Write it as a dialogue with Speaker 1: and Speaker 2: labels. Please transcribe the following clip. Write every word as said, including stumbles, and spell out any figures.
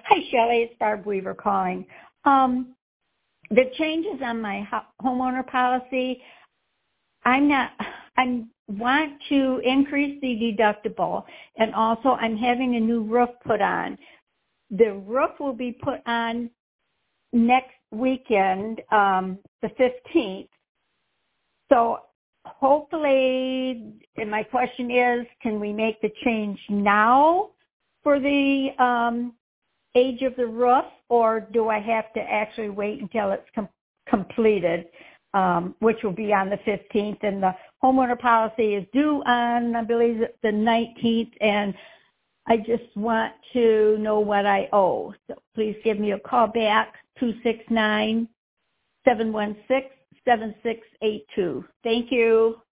Speaker 1: Hi, Shelley. It's Barb Weaver calling. Um, the changes on my ho- homeowner policy, I'm not, I want to increase the deductible, and also I'm having a new roof put on. The roof will be put on next weekend, um, the fifteenth. So hopefully, and my question is, can we make the change now for the um, age of the roof, or do I have to actually wait until it's com- completed, um, which will be on the fifteenth? And the homeowner policy is due on, I believe, the nineteenth, and I just want to know what I owe. So please give me a call back, two six nine, seven one six, seven six eight two. Thank you.